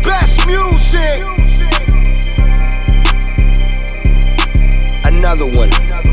best music. Another one.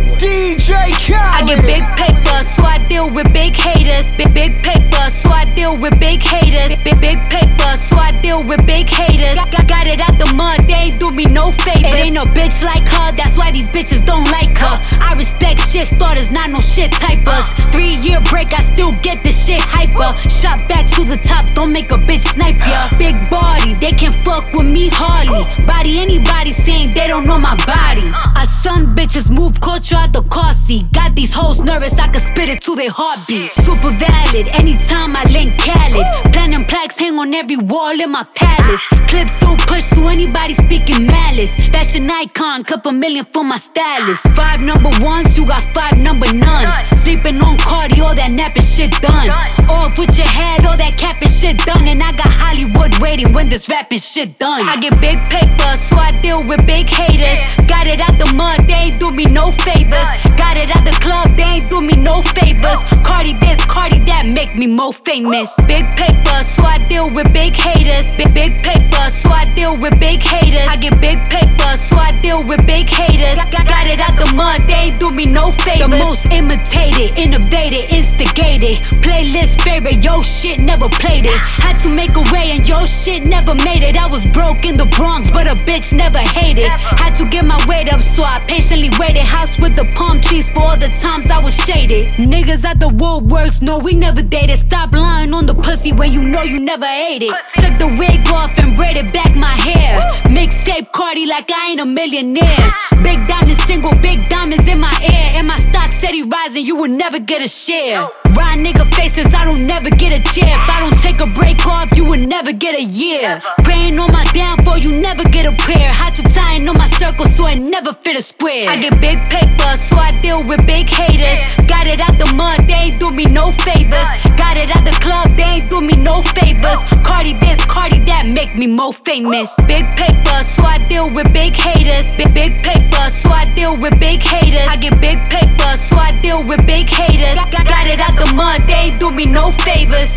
DJ Khaled. I get big paper, so I deal with big haters. Big paper, so I deal with big haters. Big paper, so I deal with big haters. Got it out the mud, they ain't do me no favors. It ain't no bitch like her, that's why these bitches don't like her. I respect shit starters, not no shit typers. 3-year break, I still get the shit hyper. Shot back to the top, don't make a bitch snipe ya. Big body, they can fuck with me hardly. Body anybody saying they don't know my body. I son bitches move culture out the car seat. Got these hoes nervous, I can spit it to their heartbeat. Super valid, anytime I link Khaled. Platinum plaques hang on every wall in my palace. Clips still push to anybody speaking malice. Fashion icon, couple million for my stylist. 5 number ones, you got 5 number nuns. Sleeping on Cardi, all that napping shit done. Off with your head, all that capping shit done. And I got Hollywood waiting when this rapping shit done. I get big paper, so I deal with big haters. Got it out the mud, they ain't do me no favors. Got it out the club, they ain't do me no favors. Cardi this, Cardi that, make me more famous. Big paper, so I deal with big haters. Big paper, so I deal with big haters. I get big paper, so I deal with big haters. Got it out the mud, they ain't do me no favors. The most imitated, innovated, instigated. Playlist favorite, yo shit never played it. Had to make a way and yo shit never made it. I was broke in the Bronx, but a bitch never hated. Had to get my weight up, so I patiently waited. House with the palm trees for all the times I was shaded. Niggas at the Woolworks, no we never dated. Stop lying on the pussy when you know you never ate it. Took the wig off and braided back my hair. Mixtape Cardi like I ain't a millionaire. Big diamonds single, big diamonds in my ear. And my stock steady rising, you will never get a share. Ride nigga faces, I don't never get a chair. If I don't take a break off, you would never get a year. Praying on my downfall, you never get a prayer. Had to tie on my circle so I never fit a square. I get big paper, so I deal with big haters. Got it out the mud, they ain't do me no favors. Got it out the club, they ain't do me no favors. Cardi this, Cardi that, make me more famous. Big paper, so I deal with big haters. Big paper, so I deal with big haters. I get big paper, so I deal with big haters. Got it out the mud, they ain't do me no favors.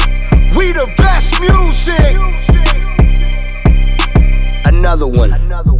We the best music. Another one.